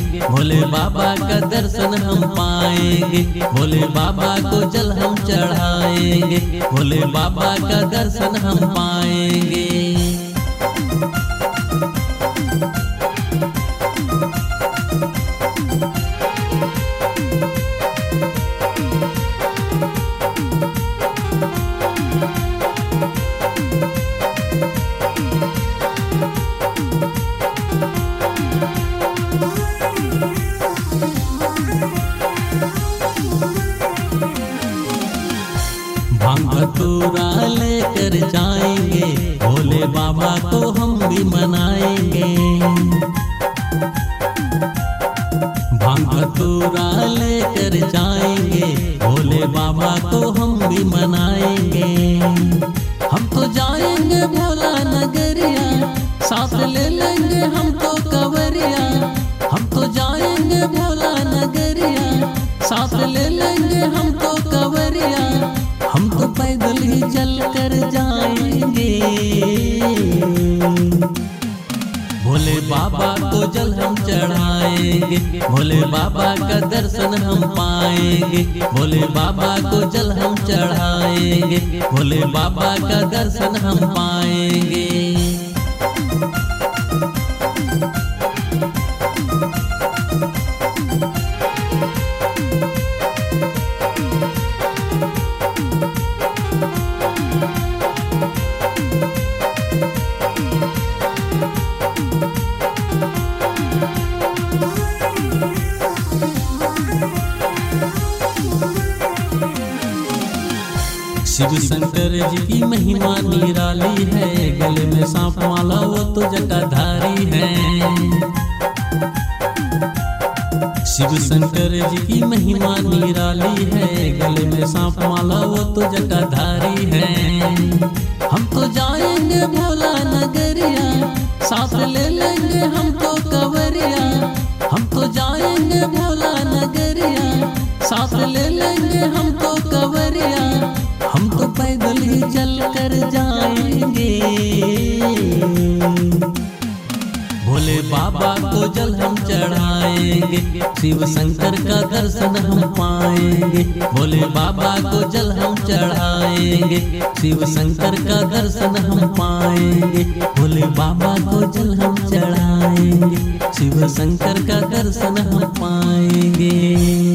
भोले बाबा का दर्शन हम पाएंगे, भोले बाबा को जल हम चढ़ाएंगे, भोले बाबा का दर्शन हम पाएंगे। भांग धतूरा लेकर जाएंगे, भोले बाबा को हम भी मनाएंगे। भांग धतूरा लेकर जाएंगे, भोले बाबा को हम भी मनाएंगे। हम तो जाएंगे भोला नगरिया, साथ ले लेंगे हम तो कवरिया। हम तो जाएंगे भोला नगरिया, साथ ले लेंगे हम तो कवरिया। हम तो पैदल ही चल कर जाएंगे, भोले बाबा को जल हम चढ़ाएंगे, भोले बाबा का दर्शन हम पाएंगे, भोले बाबा को जल हम चढ़ाएंगे, भोले बाबा का दर्शन हम पाएंगे। शिव शंकर जी की महिमा निराली है, गले में सांप माला वो तो जटाधारी है। शिव शंकर जी की महिमा निराली है, गले में सांप माला वो तो जटाधारी है। हम तो जाएंगे भोला नगरिया, साथ ले लेंगे हम तो कवरिया। हम तो जाएंगे भोला नगरिया, साथ ले लेंगे हम तो कवरिया। हम तो पैदल ही चल कर जाएंगे, भोले बाबा को जल हम चढ़ाएंगे, शिव शंकर का दर्शन हम पाएंगे। भोले बाबा को जल हम चढ़ाएंगे, शिव शंकर का दर्शन हम पाएंगे। भोले बाबा को जल हम चढ़ाएंगे, शिव शंकर का दर्शन हम पाएंगे।